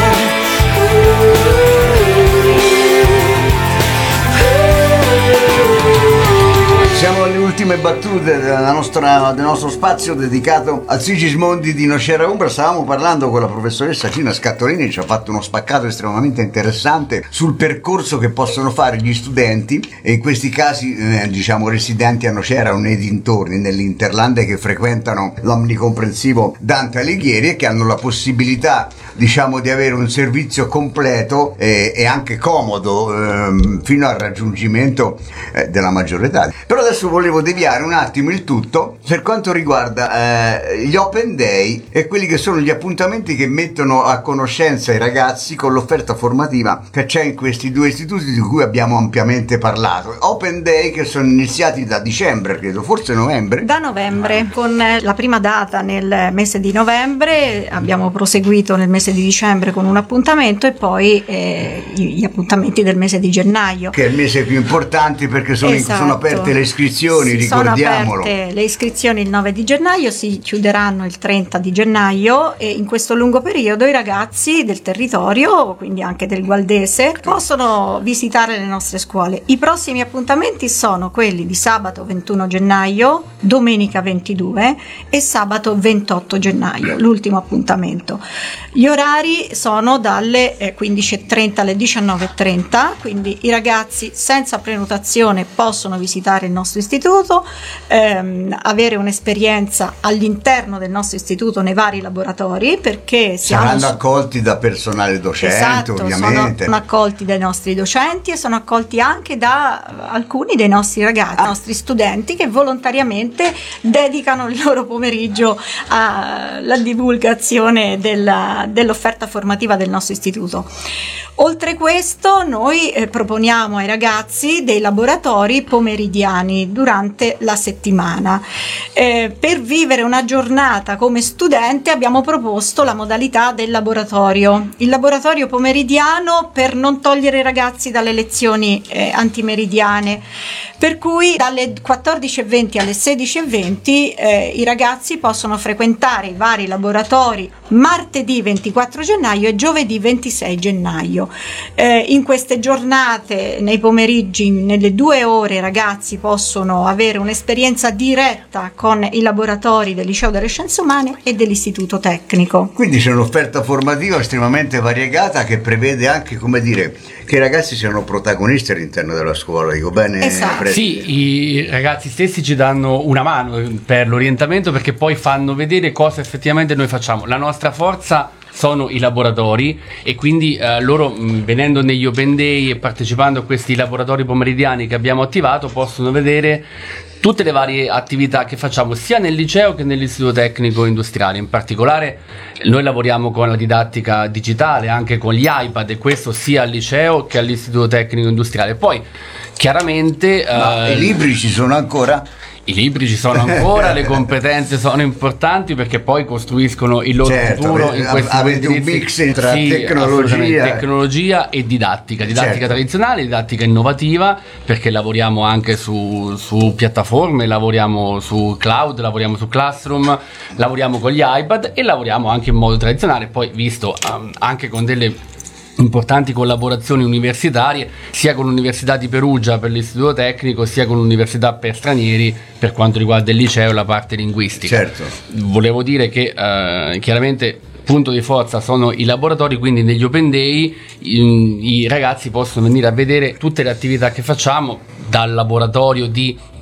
Siamo alle ultime battute della nostra, del nostro spazio dedicato al Sigismondi di Nocera Umbra. Stavamo parlando con la professoressa Cina Scattolini, ci ha fatto uno spaccato estremamente interessante sul percorso che possono fare gli studenti, e in questi casi eh, diciamo residenti a Nocera o nei dintorni, nell'Interlande, che frequentano l'omnicomprensivo Dante Alighieri e che hanno la possibilità, diciamo, di avere un servizio completo e, e anche comodo ehm, fino al raggiungimento eh, della maggiore età. Però adesso volevo deviare un attimo il tutto per quanto riguarda eh, gli Open Day e quelli che sono gli appuntamenti che mettono a conoscenza i ragazzi con l'offerta formativa che c'è in questi due istituti di cui abbiamo ampiamente parlato. Open Day che sono iniziati da dicembre, credo, forse novembre? Da novembre, con la prima data nel mese di novembre, abbiamo proseguito nel mese di dicembre con un appuntamento e poi eh, gli appuntamenti del mese di gennaio. Che è il mese più importante perché sono, Esatto. sono aperte le iscrizioni, Sì, ricordiamolo. Sono aperte le iscrizioni il nove di gennaio, si chiuderanno il trenta di gennaio e in questo lungo periodo i ragazzi del territorio, quindi anche del Gualdese, possono visitare le nostre scuole. I prossimi appuntamenti sono quelli di sabato ventuno gennaio, domenica ventidue e sabato ventotto gennaio, l'ultimo appuntamento. Gli orari sono dalle quindici e trenta alle diciannove e trenta, quindi i ragazzi senza prenotazione possono visitare il nostro istituto, ehm, avere un'esperienza all'interno del nostro istituto nei vari laboratori, perché siamo saranno accolti da personale docente, esatto, ovviamente. Sono accolti dai nostri docenti e sono accolti anche da alcuni dei nostri ragazzi, ah. nostri studenti che volontariamente dedicano il loro pomeriggio alla divulgazione della, dell'offerta formativa del nostro istituto. Oltre questo, noi eh, proponiamo ai ragazzi dei laboratori pomeridiani durante la settimana. Eh, per vivere una giornata come studente abbiamo proposto la modalità del laboratorio. Il laboratorio pomeridiano per non togliere i ragazzi dalle lezioni eh, antimeridiane, per cui dalle quattordici e venti alle sedici e venti eh, i ragazzi possono frequentare i vari laboratori martedì ventiquattro gennaio e giovedì ventisei gennaio. Eh, in queste giornate, nei pomeriggi, nelle due ore, i ragazzi possono avere un'esperienza diretta con i laboratori del Liceo delle Scienze Umane e dell'Istituto Tecnico. Quindi c'è un'offerta formativa estremamente variegata che prevede anche, come dire, che i ragazzi siano protagonisti all'interno della scuola, dico bene? Esatto. Sì, i ragazzi stessi ci danno una mano per l'orientamento, perché poi fanno vedere cosa effettivamente noi facciamo. La nostra forza sono i laboratori e quindi eh, loro mh, venendo negli Open Day e partecipando a questi laboratori pomeridiani che abbiamo attivato possono vedere tutte le varie attività che facciamo sia nel liceo che nell'istituto tecnico industriale. In particolare noi lavoriamo con la didattica digitale, anche con gli iPad, e questo sia al liceo che all'istituto tecnico industriale. Poi chiaramente Ma eh, i libri ci sono ancora? I libri ci sono ancora, le competenze sono importanti perché poi costruiscono il loro certo, futuro in questi avete un mix tra sì, tecnologia tecnologia e didattica, didattica certo. tradizionale, didattica innovativa, perché lavoriamo anche su, su piattaforme, lavoriamo su cloud, lavoriamo su Classroom, lavoriamo con gli iPad e lavoriamo anche in modo tradizionale, poi visto um, anche con delle importanti collaborazioni universitarie sia con l'Università di Perugia per l'istituto tecnico sia con l'Università per stranieri per quanto riguarda il liceo e la parte linguistica. Certo. Volevo dire che eh, chiaramente punto di forza sono i laboratori, quindi negli Open Day i, i ragazzi possono venire a vedere tutte le attività che facciamo, dal laboratorio di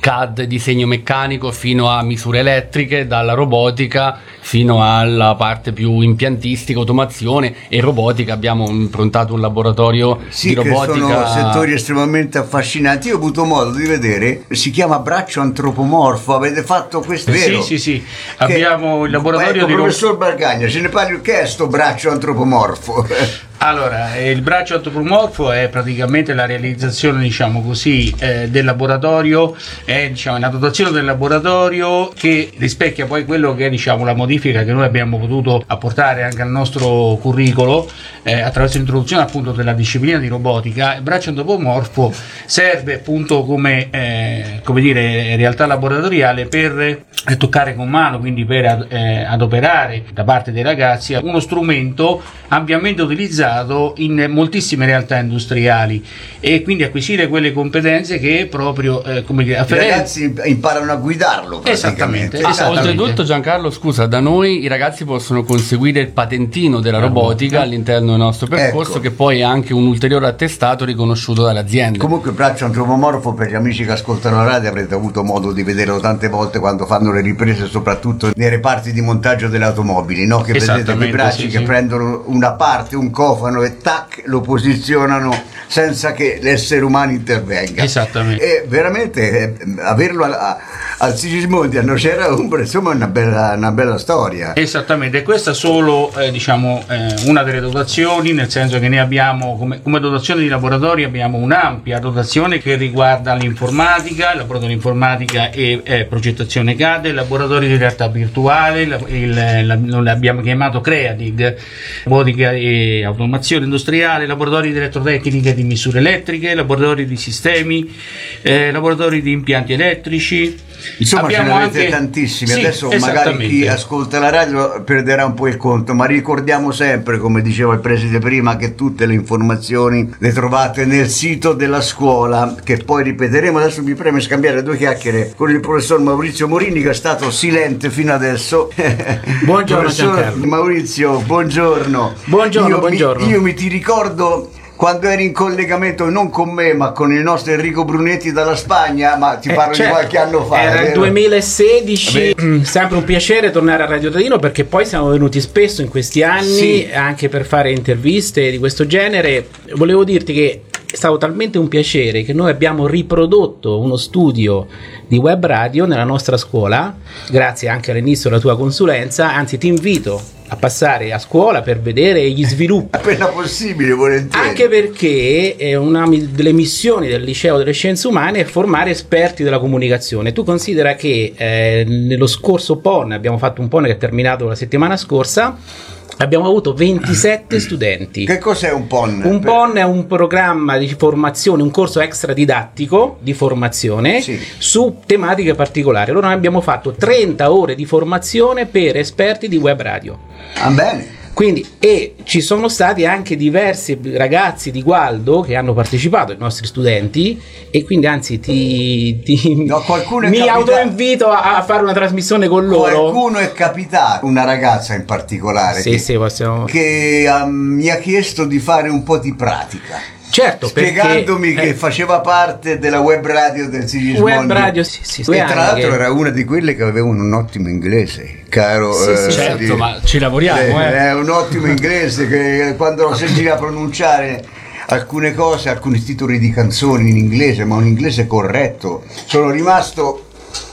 C A D, disegno meccanico, fino a misure elettriche, dalla robotica fino alla parte più impiantistica, automazione e robotica. Abbiamo improntato un laboratorio sì, di robotica. Sono settori estremamente affascinanti. Io ho avuto modo di vedere, si chiama braccio antropomorfo, avete fatto questo, sì, vero? Sì, sì, abbiamo il laboratorio ecco, di professor Bargagna, ce ne parli, che è sto braccio antropomorfo? Allora, il braccio antropomorfo è praticamente la realizzazione, diciamo così, eh, del laboratorio, è diciamo, una dotazione del laboratorio che rispecchia poi quello che è diciamo, la modifica che noi abbiamo potuto apportare anche al nostro curricolo eh, attraverso l'introduzione appunto della disciplina di robotica. Il braccio antropomorfo serve appunto come, eh, come dire, realtà laboratoriale per eh, toccare con mano, quindi per eh, adoperare da parte dei ragazzi uno strumento ampiamente utilizzato in moltissime realtà industriali e quindi acquisire quelle competenze che proprio eh, come dire, i ragazzi imparano a guidarlo esattamente, ah, esattamente. Oltretutto, Giancarlo, scusa, da noi i ragazzi possono conseguire il patentino della robotica all'interno del nostro percorso, ecco, che poi è anche un ulteriore attestato riconosciuto dalle aziende. Comunque il braccio antropomorfo, per gli amici che ascoltano la radio, avrete avuto modo di vederlo tante volte quando fanno le riprese, soprattutto nei reparti di montaggio delle automobili, no? Che vedete quei bracci sì, che sì. prendono una parte, un cofano e tac, lo posizionano senza che l'essere umano intervenga. Esattamente. E veramente eh, averlo a, a, al Sigismondi a Nocera Umbra, insomma, è una bella, una bella storia. Esattamente, questa è solo eh, diciamo eh, una delle dotazioni, nel senso che ne abbiamo come, come dotazione di laboratori abbiamo un'ampia dotazione che riguarda l'informatica, il laboratorio di informatica e eh, progettazione C A D, il laboratorio di realtà virtuale, la, il, la, lo abbiamo chiamato CREADIG, robotica e automazione industriale, laboratori di elettrotecnica e di misure elettriche, laboratori di sistemi, eh, laboratori di impianti elettrici. Insomma, abbiamo ce ne avete anche tantissimi. sì, adesso magari chi ascolta la radio perderà un po' il conto, ma ricordiamo sempre, come diceva il preside prima, che tutte le informazioni le trovate nel sito della scuola, che poi ripeteremo. Adesso mi preme scambiare due chiacchiere con il professor Maurizio Morini, che è stato silente fino adesso. Buongiorno Giancarlo. Maurizio, buongiorno. Buongiorno, io buongiorno. Mi, io mi ti ricordo quando eri in collegamento non con me ma con il nostro Enrico Brunetti dalla Spagna, ma ti parlo eh, certo. di qualche anno fa. Era il duemilasedici, mm, sempre un piacere tornare a Radio Tadino, perché poi siamo venuti spesso in questi anni, sì, anche per fare interviste di questo genere. Volevo dirti che è stato talmente un piacere che noi abbiamo riprodotto uno studio di web radio nella nostra scuola, grazie anche all'inizio della tua consulenza. Anzi, ti invito a passare a scuola per vedere gli sviluppi appena possibile, volentieri, anche perché è una delle missioni del liceo delle scienze umane è formare esperti della comunicazione. Tu considera che eh, nello scorso P O N, abbiamo fatto un P O N che è terminato la settimana scorsa, abbiamo avuto ventisette studenti. Che cos'è un P O N? Un P O N è un programma di formazione, un corso extra didattico di formazione, sì, su tematiche particolari. Allora noi abbiamo fatto trenta ore di formazione per esperti di web radio. Ah, bene. Quindi, e ci sono stati anche diversi ragazzi di Gualdo che hanno partecipato, i nostri studenti, e quindi anzi ti, ti no, qualcuno è mi capita... autoinvito a, a fare una trasmissione con loro. Qualcuno è capitato, una ragazza in particolare, sì, che, sì, possiamo... che um, mi ha chiesto di fare un po' di pratica. Certo, spiegandomi perché, che eh, faceva parte della web radio del Sigismondi. Web radio, sì, sì, e tra l'altro che... era una di quelle che avevano un ottimo inglese, caro. Sì, eh, sì, certo, di... ma ci lavoriamo. Eh, eh. È un ottimo inglese che quando lo sentiva pronunciare alcune cose, alcuni titoli di canzoni in inglese, ma un inglese corretto, sono rimasto,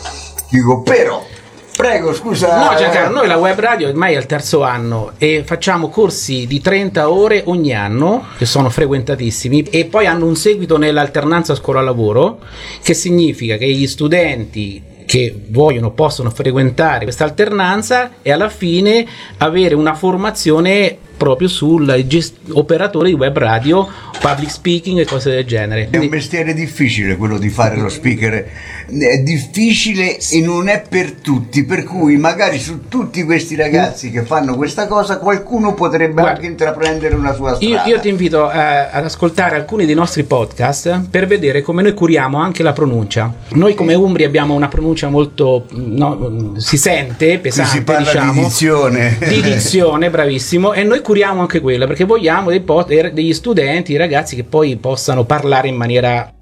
dico, però. Prego, scusa. No, Giancarlo, noi la web radio ormai è il terzo anno e facciamo corsi di trenta ore ogni anno, che sono frequentatissimi, e poi hanno un seguito nell'alternanza scuola-lavoro, che significa che gli studenti che vogliono possono frequentare questa alternanza e alla fine avere una formazione proprio sul gest- operatore di web radio, public speaking e cose del genere. È un mestiere difficile quello di fare lo speaker, è difficile e non è per tutti, per cui magari su tutti questi ragazzi che fanno questa cosa qualcuno potrebbe Guarda, anche intraprendere una sua strada. Io, io ti invito a, ad ascoltare alcuni dei nostri podcast per vedere come noi curiamo anche la pronuncia. Noi come Umbri abbiamo una pronuncia molto, no, si sente pesante, si parla diciamo, di dizione, di dizione, bravissimo, e noi curiamo anche quella perché vogliamo dei pot- degli studenti, dei ragazzi che poi possano parlare in maniera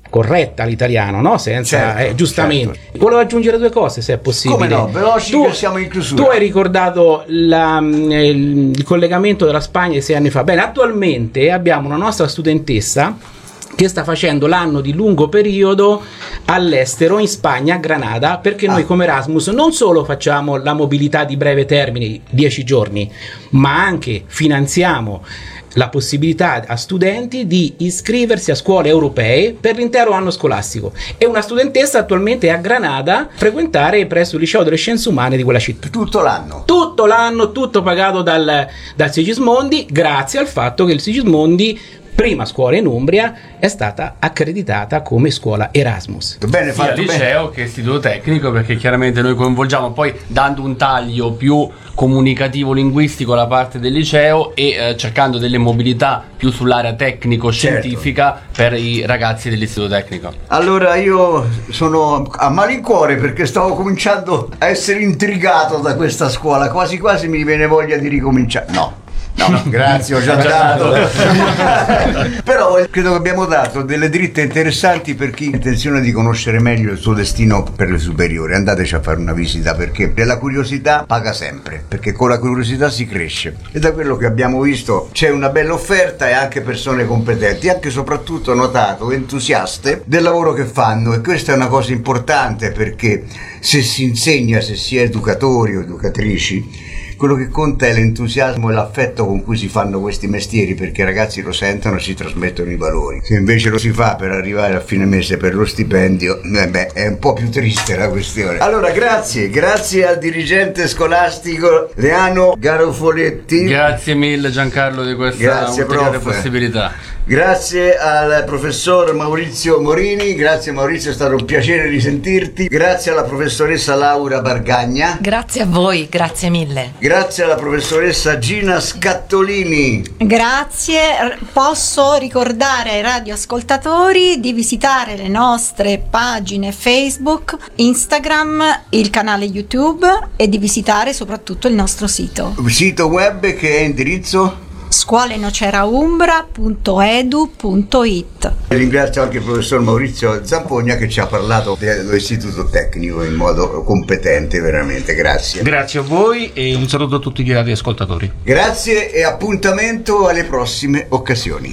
corretta l'italiano, no? Senza, Certo, eh, giustamente. certo. Volevo aggiungere due cose, se è possibile. Come no, veloci tu, che siamo in chiusura. Tu hai ricordato la, il, il collegamento della Spagna di sei anni fa. Bene, attualmente abbiamo una nostra studentessa che sta facendo l'anno di lungo periodo all'estero, in Spagna, a Granada, perché Ah. noi come Erasmus non solo facciamo la mobilità di breve termine, dieci giorni, ma anche finanziamo la possibilità a studenti di iscriversi a scuole europee per l'intero anno scolastico. E una studentessa attualmente è a Granada a frequentare presso il liceo delle scienze umane di quella città. Tutto l'anno? Tutto l'anno, tutto pagato dal, dal Sigismondi, grazie al fatto che il Sigismondi, prima scuola in Umbria, è stata accreditata come scuola Erasmus. Bene, sia liceo che istituto tecnico, perché chiaramente noi coinvolgiamo poi dando un taglio più comunicativo linguistico alla parte del liceo e eh, cercando delle mobilità più sull'area tecnico scientifica Certo. per i ragazzi dell'istituto tecnico. Allora io sono a malincuore perché stavo cominciando a essere intrigato da questa scuola, quasi quasi mi viene voglia di ricominciare. No. No, grazie, ho già dato. Però credo che abbiamo dato delle dritte interessanti per chi ha intenzione di conoscere meglio il suo destino per le superiori. Andateci a fare una visita, perché la curiosità paga sempre, perché con la curiosità si cresce. E da quello che abbiamo visto c'è una bella offerta e anche persone competenti, anche e soprattutto, notato, entusiaste del lavoro che fanno, e questa è una cosa importante, perché se si insegna, se si è educatori o educatrici, quello che conta è l'entusiasmo e l'affetto con cui si fanno questi mestieri, perché i ragazzi lo sentono e si trasmettono i valori. Se invece lo si fa per arrivare a fine mese per lo stipendio, eh beh, è un po' più triste la questione. Allora, grazie, grazie al dirigente scolastico Leano Garofoletti. Grazie mille Giancarlo di questa Grazie, ulteriore prof. possibilità. Grazie al professor Maurizio Morini, grazie Maurizio, è stato un piacere risentirti. Grazie alla professoressa Laura Bargagna. Grazie a voi, grazie mille. Grazie alla professoressa Gina Scattolini. Grazie, posso ricordare ai radioascoltatori di visitare le nostre pagine Facebook, Instagram, il canale YouTube e di visitare soprattutto il nostro sito. Sito web che è indirizzo? scuolenocera umbra punto edu punto it. Ringrazio anche il professor Maurizio Zampogna che ci ha parlato dell'istituto tecnico in modo competente, veramente, grazie. Grazie a voi e un saluto a tutti gli radioascoltatori. Grazie e appuntamento alle prossime occasioni.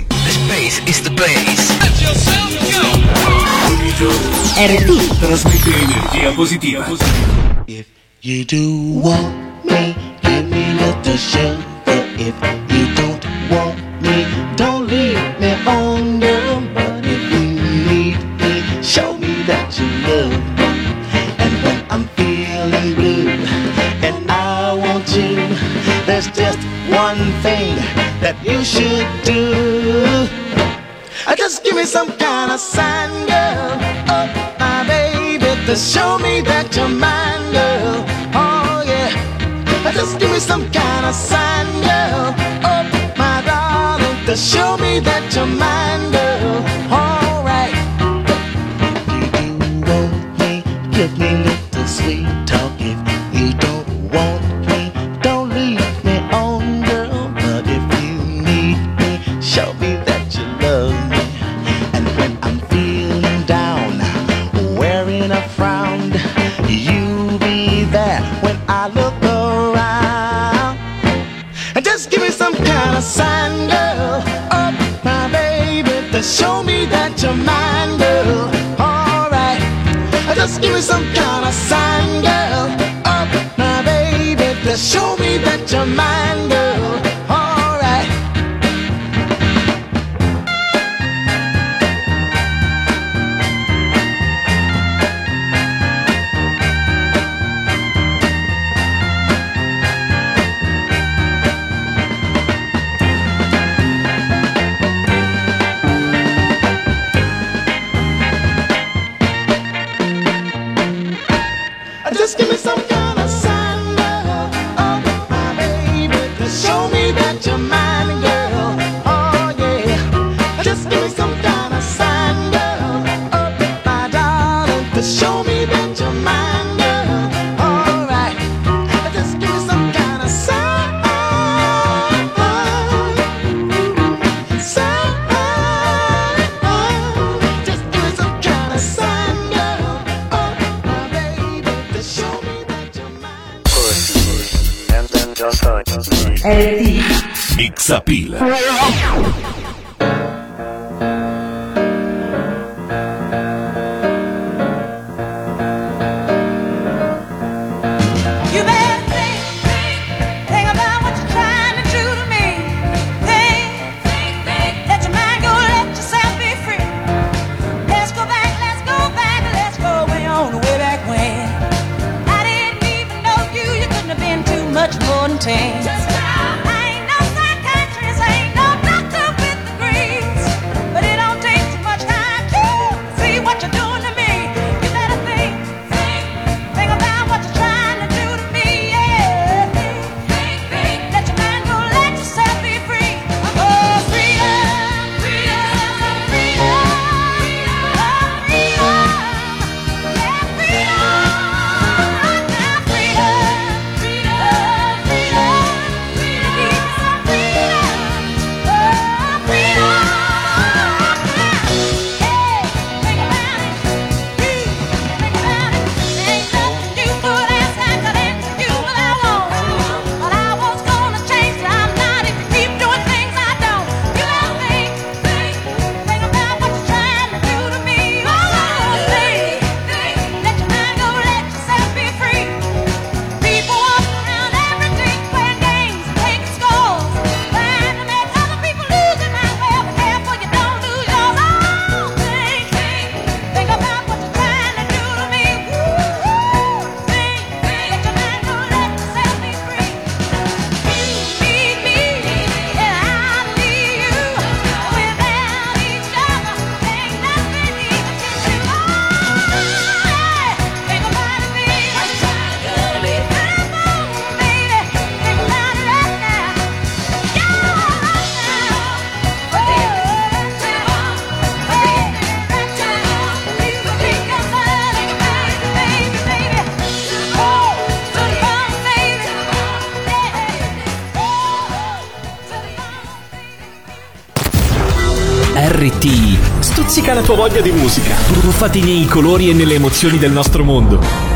R T trasmette energia positiva. If you do want me, give me little sugar. If you don't want me, don't leave me on, girl. But if you need me, show me that you love me. And when I'm feeling blue and I want you, there's just one thing that you should do. Just give me some kind of sign, girl. Oh, my baby, to show me that you're mine, girl. Oh, yeah. Just give me some kind of sign, girl. Oh, my darling, to show me that you're mine, girl. All right. You do want me, give me little sweet talk. If you don't want me, don't leave me on, girl. But if you need me, show me that you love me. And when I'm feeling down, wearing a frown, you be there when I look around. And just give me some kind of sign, girl. Oh, my baby, to show me that you're mine, girl. All right. Just give me some kind of sign, girl. Oh, my baby, to show me that you're mine, girl. All right. Just give me some kind of sign, girl. Oh, my baby, to R T X-Appeal. You better think, think, think about what you're trying to do to me. Think, think, think, let your mind go, let yourself be free. Let's go back, let's go back, let's go way on, way back when. I didn't even know you, you couldn't have been too much more than ten. I ain't no psychiatrist, I ain't no doctor with degrees, but it don't take too much time to see what you're doing to me. You better think, think, think about what you're trying to do to me, yeah. Think, think, let your mind go, let yourself be free. Oh, freedom, freedom, freedom, oh, freedom, yeah, freedom, now freedom, freedom, freedom, freedom, some freedom, oh, freedom. Hey, think about it, think about it. Ain't nothing you could ask, I could answer you what I want. But I was gonna change, I'm not if you keep doing things I don't. You better think, think, think about what you're trying to do to me. Oh, think, think, let your mind go, let yourself be free. People walk around every day playing games and taking scores, trying to make other people lose their mind. Well, be careful you don't lose yours. Oh, think, think, think about what you're trying to do to me. Woo-hoo. Think, think, let your mind go, let yourself be free. You need me, and I need you. Without each other, ain't nothing even can do. Oh, think about it, baby. Come on, baby. Think about it right now. Yeah, right now. Oh, right now. Hey, right now. You think about it, baby, baby, baby. Oh, to the bone, baby. R T stuzzica la tua voglia di musica, tuffati nei colori e nelle emozioni del nostro mondo.